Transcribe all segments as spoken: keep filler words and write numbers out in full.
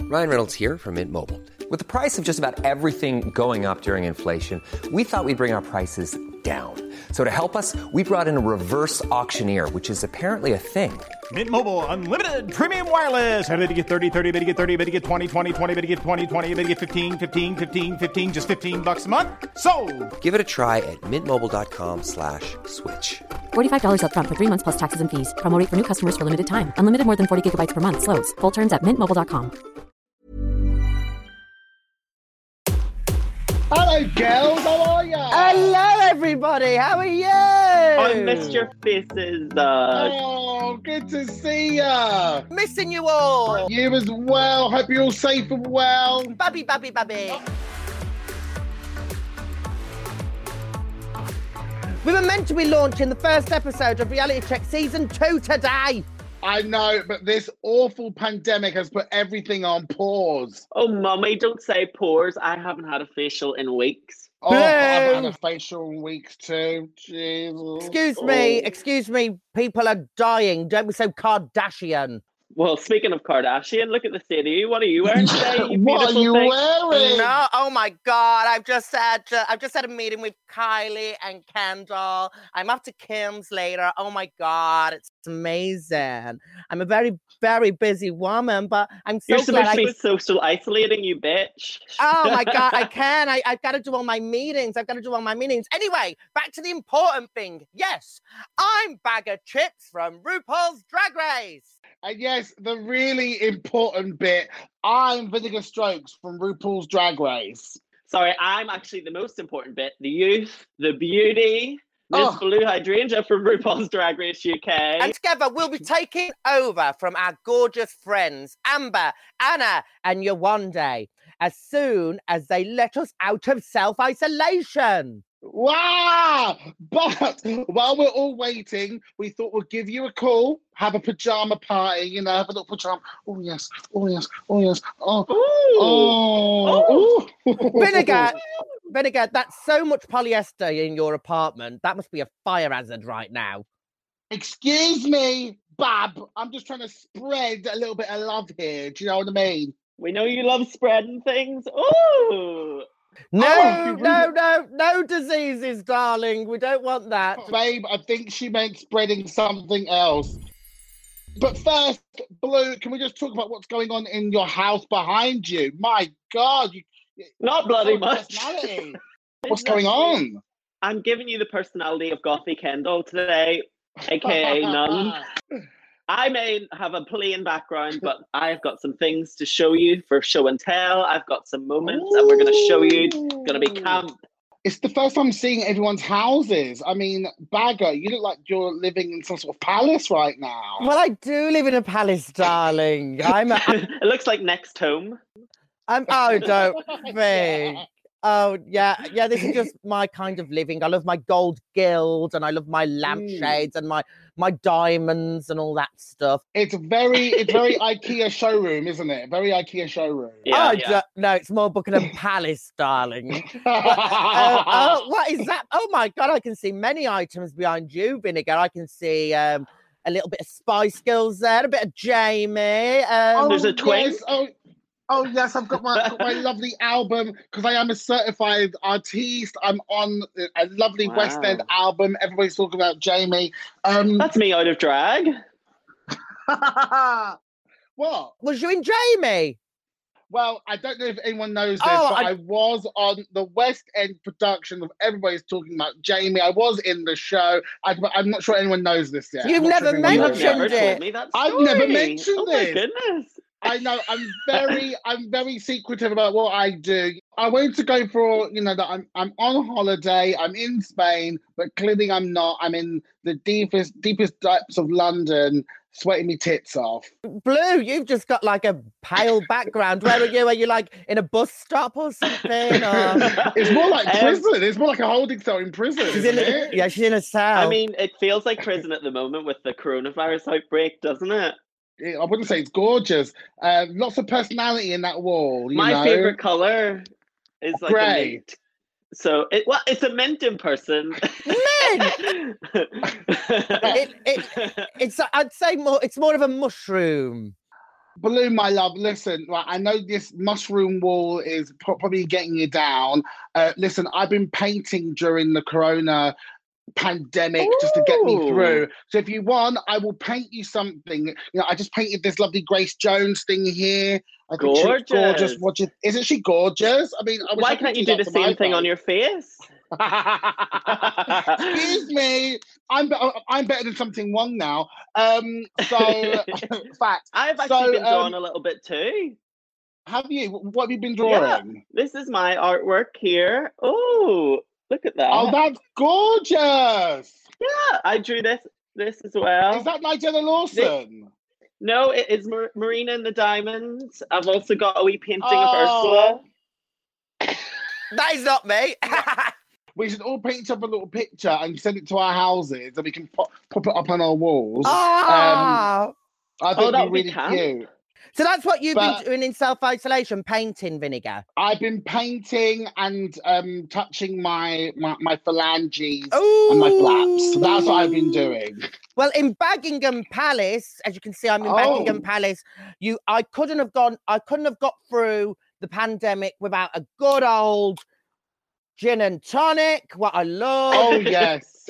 Ryan Reynolds here from Mint Mobile. With the price of just about everything going up during inflation, we thought we'd bring our prices down. So to help us, we brought in a reverse auctioneer, which is apparently a thing. Mint Mobile Unlimited Premium Wireless. How to get thirty, thirty, how to get thirty, how to get twenty, twenty, twenty, how to get twenty, twenty, how to get fifteen, fifteen, fifteen, fifteen, just fifteen bucks a month? Sold! Give it a try at mintmobile.com slash switch. forty-five dollars up front for three months plus taxes and fees. Promo rate for new customers for limited time. Unlimited more than forty gigabytes per month. Slows full terms at mint mobile dot com. Hello, girls. How are you? Hello, everybody. How are you? I missed your faces. Uh... Oh, good to see ya. Missing you all. You as well. Hope you're all safe and well. Babby, babby, babby. We were meant to be launching the first episode of Reality Check Season two today. I know, but this awful pandemic has put everything on pause. Oh, mummy, don't say pores. I haven't had a facial in weeks. Oh, I've had a facial in weeks too. Jesus. Excuse me, excuse me. People are dying. Don't be so Kardashian. Well, speaking of Kardashian, look at the state of you. What are you wearing today? You what are you thing? wearing? No, oh my God! I've just had uh, I've just had a meeting with Kylie and Kendall. I'm up to Kim's later. Oh my God, it's amazing. I'm a very very busy woman, but I'm so You're supposed glad to I... be social isolating, you bitch. Oh my God, I can. I, I've got to do all my meetings. I've got to do all my meetings. Anyway, back to the important thing. Yes, I'm Bag of Chips from RuPaul's Drag Race. And yes, the really important bit, I'm Vinegar Strokes from RuPaul's Drag Race. Sorry, I'm actually the most important bit. The youth, the beauty, Miss Oh. Blue Hydrangea from RuPaul's Drag Race U K. And together we'll be taking over from our gorgeous friends, Amber, Anna, and Yawande, as soon as they let us out of self-isolation. Wow! But while we're all waiting, we thought we'd give you a call, have a pajama party, you know, have a little pajama. Oh, yes, oh, yes, oh, yes. Oh, oh, oh. Vinegar, Vinegar, that's so much polyester in your apartment. That must be a fire hazard right now. Excuse me, Bab. I'm just trying to spread a little bit of love here. Do you know what I mean? We know you love spreading things. Ooh! No, Oh. no, no, no diseases, darling. We don't want that. Babe, I think she meant spreading something else. But first, Blue, can we just talk about what's going on in your house behind you? My God. You, Not bloody so much. personality. What's going on? I'm giving you the personality of Gothy Kendall today, aka Nun. I may have a plain background, but I've got some things to show you for show and tell. I've got some moments that we're going to show you. It's going to be camp. It's the first time seeing everyone's houses. I mean, Bagger, you look like you're living in some sort of palace right now. Well, I do live in a palace, darling. I'm. A, It looks like next home. I'm. Oh, don't think. Oh, yeah, yeah. This is just my kind of living. I love my gold guild, and I love my lampshades and my my diamonds and all that stuff. It's very, it's very IKEA showroom, isn't it? Very IKEA showroom. Yeah, oh, yeah. d- no, it's more Buckingham Palace, darling. Uh, oh, what is that? Oh my God, I can see many items behind you, Vinegar. I can see um, a little bit of Spice Girls there, a bit of Jamie. Um, There's a twink. Yes. Oh, oh, yes, I've got my, got my lovely album because I am a certified artiste. I'm on a lovely Wow. West End album. Everybody's talking about Jamie. Um, That's me out of drag. what? was you in Jamie? Well, I don't know if anyone knows this, Oh, but I- I... was on the West End production of Everybody's Talking About Jamie. I was in the show. I, I'm not sure anyone knows this yet. You've I'm not never sure if anyone You've knows mentioned never that. it. told me that I've story. never mentioned oh my this. goodness. I know. I'm very, I'm very secretive about what I do. I wanted to go for, you know, that I'm, I'm on holiday. I'm in Spain, but clearly I'm not. I'm in the deepest, deepest depths of London, sweating me tits off. Blue, you've just got like a pale background. Where are you? Are you like in a bus stop or something? Or... It's more like Um, prison. It's more like a holding cell in prison. She's in isn't a, it? yeah, she's in a cell. I mean, it feels like prison at the moment with the coronavirus outbreak, doesn't it? I wouldn't say it's gorgeous. Uh, lots of personality in that wall. You My know? favorite color is like Grey. a mint. So it well, it's a mint in person. Mint! it, it, it's I'd say more. It's more of a mushroom. Balloon, my love, listen, right, I know this mushroom wall is pro- probably getting you down. Uh, listen, I've been painting during the corona pandemic Ooh. just to get me through. So if you want, I will paint you something. You know, I just painted this lovely Grace Jones thing here. I think gorgeous. She's gorgeous. What you, isn't she gorgeous? I mean, I why can't you do the same thing on your face? Excuse me, I'm be- I'm better than something wrong now. Um, so fact. I've actually so, been drawing um, a little bit too. Have you? What have you been drawing? Yeah, this is my artwork here. Oh, look at that! Oh, that's gorgeous. Yeah, I drew this this as well. Is that Nigella Lawson? This, no, it is Mar- Marina and the Diamonds. I've also got a wee painting oh. of Ursula. That is not me. We should all paint up a little picture and send it to our houses, and we can pop, pop it up on our walls. Oh, um, I think oh, that it'd be really be cute. So that's what you've but been doing in self-isolation, painting, Vinegar? I've been painting and um, touching my, my, my phalanges Ooh. and my flaps. So that's what I've been doing. Well, in Buckingham Palace, as you can see, I'm in oh. Buckingham Palace. You, I couldn't have gone. I couldn't have got through the pandemic without a good old gin and tonic. What I love. Oh yes.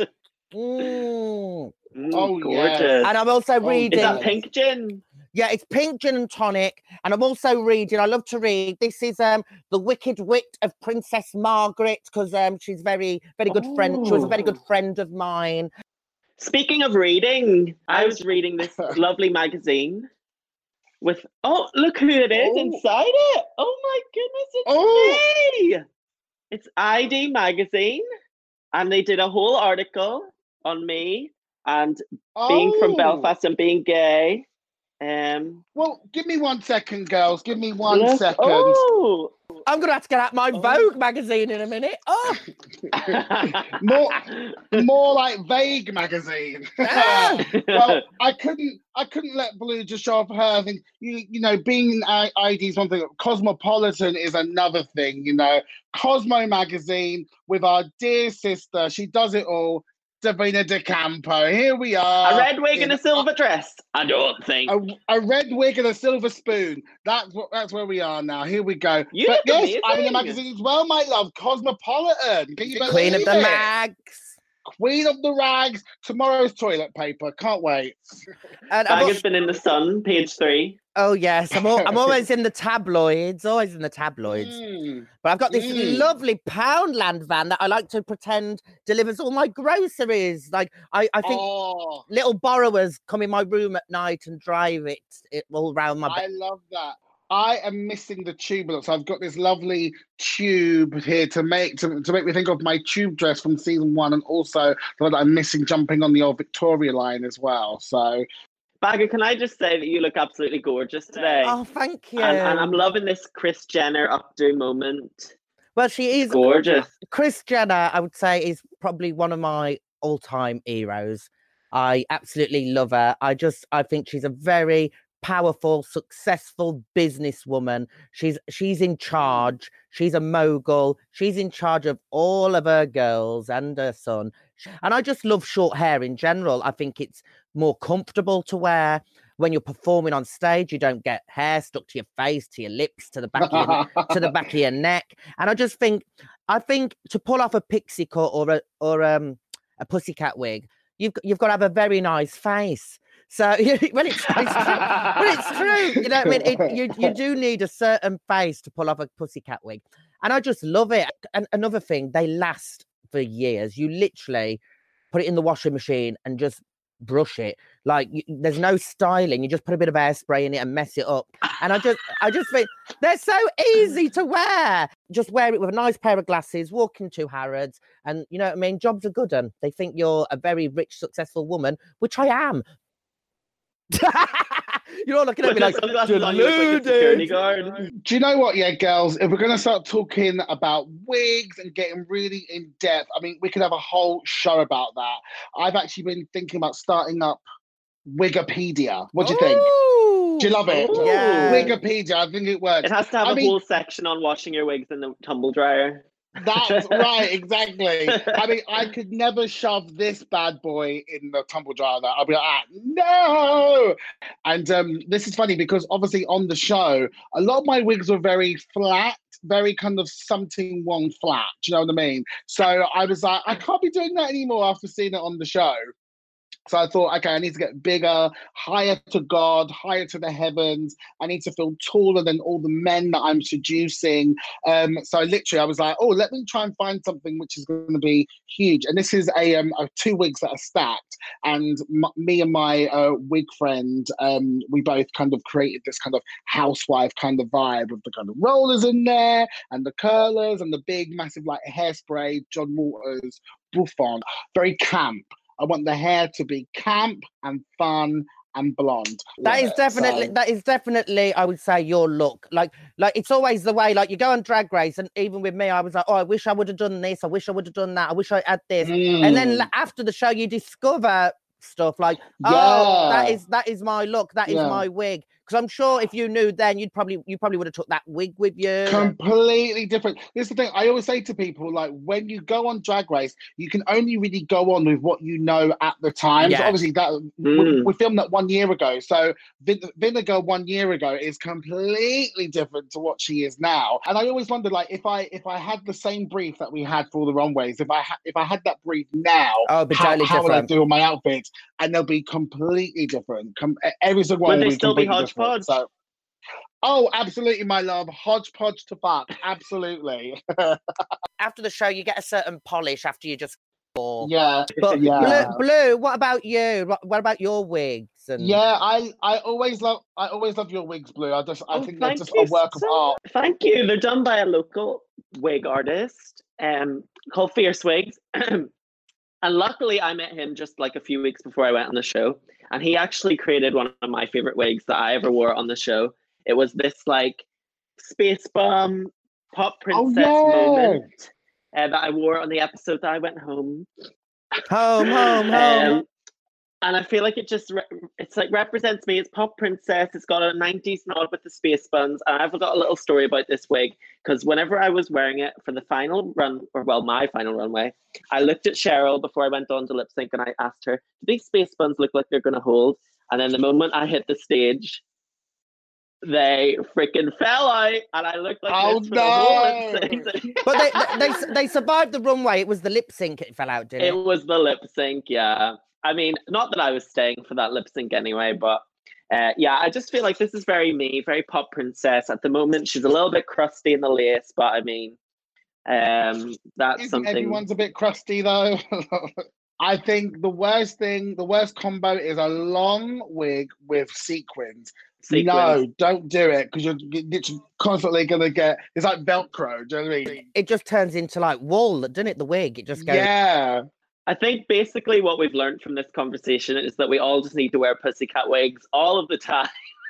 Mm. Mm, oh gorgeous. yes. And I'm also oh, reading. Is that pink gin? Yeah, it's pink gin and tonic, and I'm also reading. I love to read. This is um the Wicked Wit of Princess Margaret, because um she's very, very good oh. friend. She was a very good friend of mine. Speaking of reading, I was reading this lovely magazine with. Oh, look who it is oh. inside it! Oh my goodness, it's oh. me! It's I D magazine, and they did a whole article on me and oh. being from Belfast and being gay. Um, well, give me one second, girls. Give me one look, second. Oh. I'm going to have to get out my oh. Vogue magazine in a minute. Oh, more, more like Vague magazine. Ah. Well, I couldn't, I couldn't let Blue just show off her thing. You, you know, being I, I D is one thing. Cosmopolitan is another thing. You know, Cosmo magazine with our dear sister. She does it all. Davina De Campo. Here we are. A red wig and a silver dress. I don't think. A, a red wig and a silver spoon. That's what. That's where we are now. Here we go. You but look yes, amazing. I'm in the magazine as well, my love. Cosmopolitan. Can you believe Queen of the it? Mags. Queen of the rags. Tomorrow's toilet paper. Can't wait. And Bag has been in the Sun, page three. Oh yes, I'm all, I'm always in the tabloids, always in the tabloids. Mm. But I've got this mm. lovely Poundland van that I like to pretend delivers all my groceries. Like I, I think oh. little borrowers come in my room at night and drive it, it all round my bed. I love that. I am missing the tube look. So I've got this lovely tube here to make to, to make me think of my tube dress from season one, and also that I'm missing jumping on the old Victoria line as well. So Bagger, can I just say that you look absolutely gorgeous today? Oh, thank you. And, and I'm loving this Kris Jenner updo moment. Well, she is gorgeous. Kris Jenner, I would say, is probably one of my all-time heroes. I absolutely love her. I just, I think she's a very powerful, successful businesswoman. She's she's in charge. She's a mogul. She's in charge of all of her girls and her son. And I just love short hair in general. I think it's more comfortable to wear. When you're performing on stage, you don't get hair stuck to your face, to your lips, to the back of your, to the back of your neck. And I just think, I think to pull off a pixie cut or a or um a pussycat wig, you've you've got to have a very nice face. So, well, it's, it's true. Well, it's true. You know what I mean? It, you, you do need a certain face to pull off a pussycat wig. And I just love it. And another thing, they last for years. You literally put it in the washing machine and just brush it. Like, you, there's no styling. You just put a bit of hairspray in it and mess it up. And I just, I just think they're so easy to wear. Just wear it with a nice pair of glasses, walk into Harrods, and, you know what I mean? Jobs are good. And they think you're a very rich, successful woman, which I am. You're all looking at me like, deluded. Do you know what, yeah, girls? If we're going to start talking about wigs and getting really in depth, I mean, we could have a whole show about that. I've actually been thinking about starting up Wikipedia. What do you think? Ooh. Do you love it? Ooh. Yeah. Wikipedia, I think it works. It has to have I a mean, whole section on washing your wigs in the tumble dryer. That's right, exactly. I mean, I could never shove this bad boy in the tumble dryer. I'll be like, ah, no. And um, this is funny because obviously on the show, a lot of my wigs were very flat, very kind of something wrong flat. Do you know what I mean? So I was like, I can't be doing that anymore after seeing it on the show. So I thought, okay, I need to get bigger, higher to God, higher to the heavens. I need to feel taller than all the men that I'm seducing. Um, so literally, I was like, oh, let me try and find something which is going to be huge. And this is a, um, a two wigs that are stacked. And m- me and my uh, wig friend, um, we both kind of created this kind of housewife kind of vibe with the kind of rollers in there and the curlers and the big, massive like hairspray, John Waters, bouffant, very camp. I want the hair to be camp and fun and blonde. That Love is it. definitely So- that is definitely I would say your look. Like like it's always the way. Like you go on Drag Race, and even with me, I was like, oh, I wish I would have done this. I wish I would have done that. I wish I had this. And then Mm. l- after the show, you discover stuff like, Yeah. oh, that is that is my look. That is Yeah. my wig. Because I'm sure if you knew then, you'd probably you probably would have took that wig with you. Completely different. This is the thing I always say to people, like when you go on Drag Race, you can only really go on with what you know at the time. So Yeah. obviously that we, Mm. we filmed that one year ago. So Vin- Vinegar one year ago is completely different to what she is now. And I always wonder, like, if I if I had the same brief that we had for all the runways, if I ha- if I had that brief now, Oh, it'd be how, totally how would I different. do all my outfits? And they'll be completely different. Com- every single Would one they will be still be completely different. hodgepodge? So. Oh, absolutely, my love. Hodgepodge to fuck. Absolutely. After the show, you get a certain polish after you just fall. Yeah. But Yeah. Blue, Blue, what about you? What, what about your wigs? And Yeah, I, I always love I always love your wigs, Blue. I just I Oh, think they're thank just you a work of so art. Thank you. They're done by a local wig artist um, called Fierce Wigs. And luckily, I met him just like a few weeks before I went on the show. And he actually created one of my favorite wigs that I ever wore on the show. It was this like space bum pop Oh, princess yeah. moment uh, that I wore on the episode that I went home. home, home, home. Um, and I feel like it just re- it's like represents me. It's pop princess. It's got a nineties nod with the space buns. And I've got a little story about this wig because whenever I was wearing it for the final run, or well, my final runway, I looked at Cheryl before I went on to lip sync and I asked her, "Do these space buns look like they're going to hold?" And then the moment I hit the stage, they freaking fell out, and I looked like Oh, this for the whole no. lip sync. But they, they they they survived the runway. It was the lip sync it fell out, didn't It it? was the lip sync, yeah. I mean, not that I was staying for that lip sync anyway, but uh, yeah, I just feel like this is very me, very pop princess. At the moment, she's a little bit crusty in the lace, but I mean, um, that's Isn't something. everyone's a bit crusty though? I think the worst thing, the worst combo is a long wig with sequins. Sequins. No, don't do it because you're, you're literally constantly gonna get. It's like Velcro. Do you know what I mean? It just turns into like wool, doesn't it? The wig, it just goes. Yeah. I think basically what we've learned from this conversation is that we all just need to wear pussycat wigs all of the time.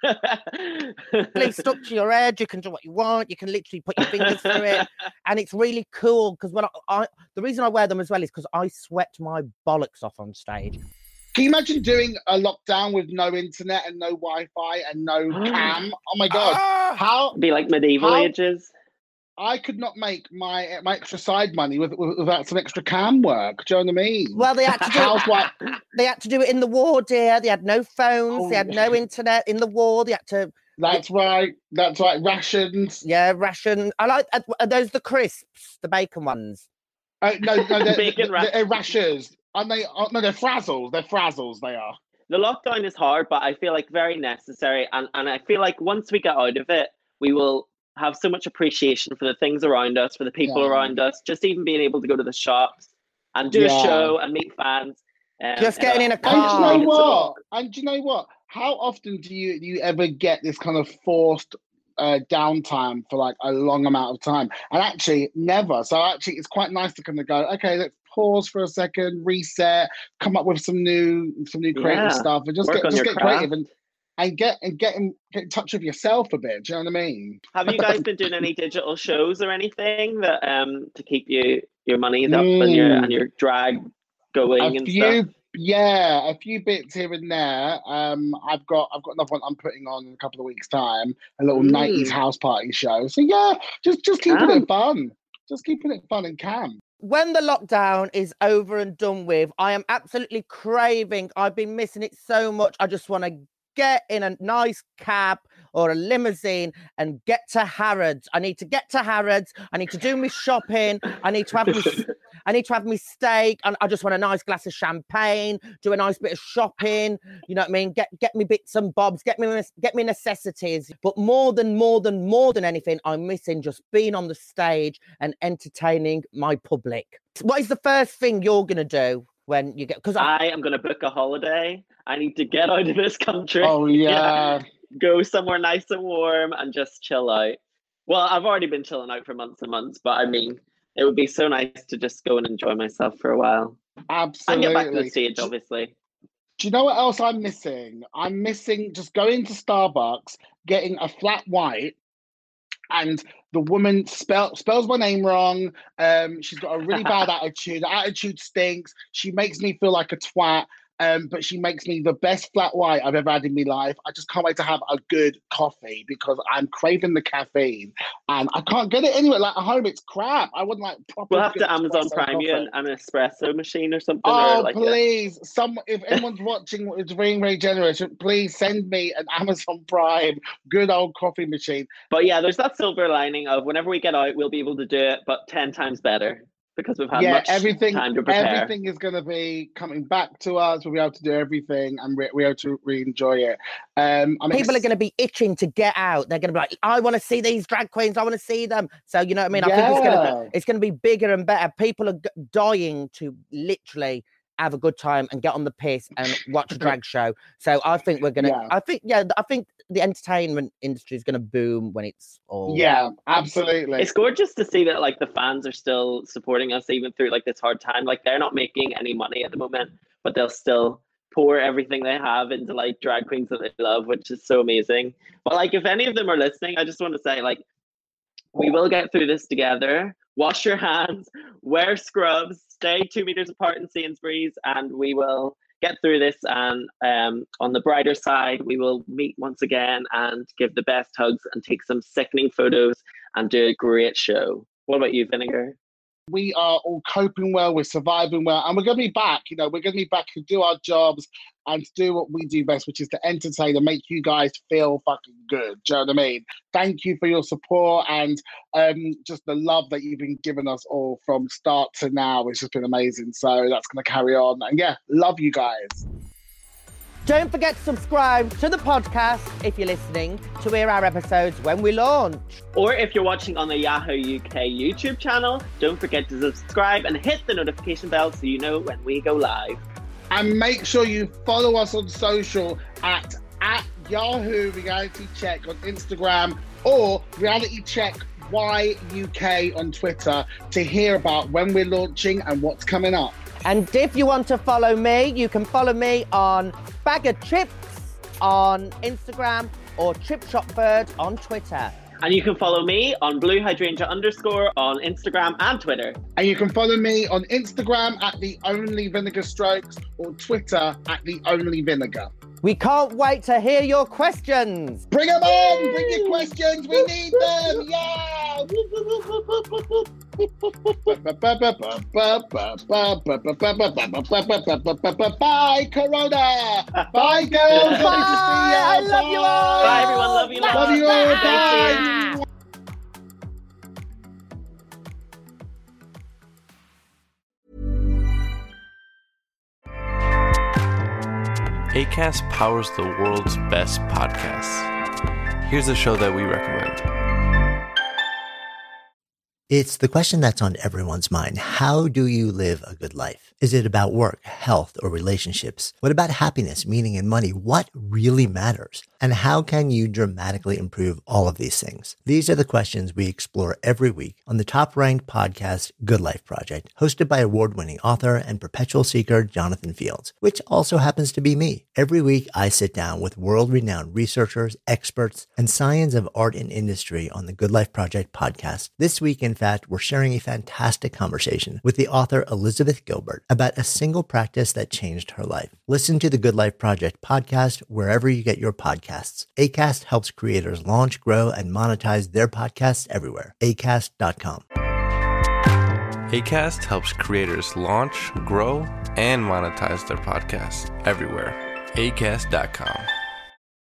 Really stuck to your head. You can do what you want. You can literally put your fingers through it, and it's really cool. Because when I, I, the reason I wear them as well is because I sweat my bollocks off on stage. Can you imagine doing a lockdown with no internet and no Wi-Fi and no cam? Oh my god! Ah! How Be like medieval How- ages. I could not make my my extra side money with, with, without some extra cam work. Do you know what I mean? Well, they had to do it. Housewife. They had to do it in the war, dear. They had no phones. They had Oh. no internet in the war. They had to, That's right. That's right. Rations. yeah, ration. I like. Are those the crisps, the bacon ones? Uh, no, no, they're, Bacon they're, they're rashers. Aren't they? Oh, no, they're frazzles. They're frazzles. They are. The lockdown is hard, but I feel like very necessary. And, and I feel like once we get out of it, we will have so much appreciation for the things around us, for the people Yeah. around us, just even being able to go to the shops and do Yeah. a show and meet fans. Um, Just getting in a And do you car. know what? And do you know what? How often do you do you ever get this kind of forced uh, downtime for like a long amount of time? And actually, never. So actually, it's quite nice to kind of go, okay, let's pause for a second, reset, come up with some new some new creative Yeah. stuff, and just Work get on just your get craft. creative and and get and get in get in touch with yourself a bit. Do you know what I mean? Have you guys been doing any digital shows or anything that um to keep you your money up and your Mm. and your drag going A and few, stuff? yeah, a few bits here and there. Um, I've got I've got another one I'm putting on in a couple of weeks' time, a little Mm. nineties house party show. So yeah, just just keeping Ah. it fun. just keeping it fun and calm. When the lockdown is over and done with, I am absolutely craving. I've been missing it so much. I just want to get in a nice cab or a limousine and get to Harrods. I need to get to Harrods. I need to do my shopping. I need to have me, I need to have me steak. And I just want a nice glass of champagne, do a nice bit of shopping. You know what I mean? Get get me bits and bobs, get me get me necessities. But more than more than more than anything, I'm missing just being on the stage and entertaining my public. What is the first thing you're gonna do when you get? Because I, I am gonna book a holiday. I need to get out of this country. Oh yeah. yeah. Go somewhere nice and warm and just chill out. Well, I've already been chilling out for months and months, but I mean, it would be so nice to just go and enjoy myself for a while. Absolutely. And get back to the stage, obviously. Do you know what else I'm missing? I'm missing just going to Starbucks, getting a flat white, and the woman spell, spells my name wrong. Um, she's got a really bad attitude. The attitude stinks. She makes me feel like a twat. Um, but she makes me the best flat white I've ever had in my life. I just can't wait to have a good coffee because I'm craving the caffeine and I can't get it anywhere. Like at home, it's crap. I wouldn't like proper. We'll have to Amazon Prime you an, an espresso machine or something. Oh, or like please. A... Some, if anyone's watching, it's very, very generous. Please send me an Amazon Prime good old coffee machine. But yeah, there's that silver lining of whenever we get out, we'll be able to do it, but ten times better. Because we've had yeah, much everything, time to prepare. Everything is going to be coming back to us. We'll be able to do everything and we'll be able to really enjoy it. Um, I mean, people are going to be itching to get out. They're going to be like, I want to see these drag queens. I want to see them. So, you know what I mean? Yeah. I think it's going to it's going to be bigger and better. People are g- dying to literally have a good time and get on the piss and watch a drag show. So I think we're going to, yeah. I think, yeah, I think the entertainment industry is going to boom when it's all. Yeah, absolutely. It's gorgeous to see that like the fans are still supporting us even through like this hard time. Like they're not making any money at the moment, but they'll still pour everything they have into like drag queens that they love, which is so amazing. But like if any of them are listening, I just want to say like, we will get through this together. Wash your hands, wear scrubs, stay two meters apart in Sainsbury's, and we will get through this. And um, on the brighter side, we will meet once again and give the best hugs and take some sickening photos and do a great show. What about you, Vinegar? We are all coping well, we're surviving well, and we're going to be back. You know, we're going to be back to do our jobs and to do what we do best, which is to entertain and make you guys feel fucking good. Do you know what I mean? Thank you for your support and um, just the love that you've been giving us all from start to now. It's just been amazing. So that's going to carry on. And yeah, love you guys. Don't forget to subscribe to the podcast if you're listening to hear our episodes when we launch. Or if you're watching on the Yahoo U K YouTube channel, don't forget to subscribe and hit the notification bell so you know when we go live. And make sure you follow us on social at, at Yahoo Reality Check on Instagram or Reality Check Y U K on Twitter to hear about when we're launching and what's coming up. And if you want to follow me, you can follow me on Bag of Chips on Instagram or Chip Shop Bird on Twitter. And you can follow me on Blue Hydrangea underscore on Instagram and Twitter. And you can follow me on Instagram at The Only Vinegar Strokes or Twitter at The Only Vinegar. We can't wait to hear your questions. Bring them on! Bring your questions! We need them! Yeah! Bye, Corona! Bye, girls! Bye! I love you all! Bye, everyone! Love you! Love you all! Bye! Acast powers the world's best podcasts. Here's a show that we recommend. It's the question that's on everyone's mind. How do you live a good life? Is it about work, health, or relationships? What about happiness, meaning, and money? What really matters? And how can you dramatically improve all of these things? These are the questions we explore every week on the top-ranked podcast, Good Life Project, hosted by award-winning author and perpetual seeker Jonathan Fields, which also happens to be me. Every week, I sit down with world-renowned researchers, experts, and science of art and industry on the Good Life Project podcast. This week, in fact, we're sharing a fantastic conversation with the author Elizabeth Gilbert about a single practice that changed her life. Listen to the Good Life Project podcast wherever you get your podcasts. Acast helps creators launch, grow, and monetize their podcasts everywhere. acast dot com. Acast helps creators launch, grow, and monetize their podcasts everywhere. acast dot com.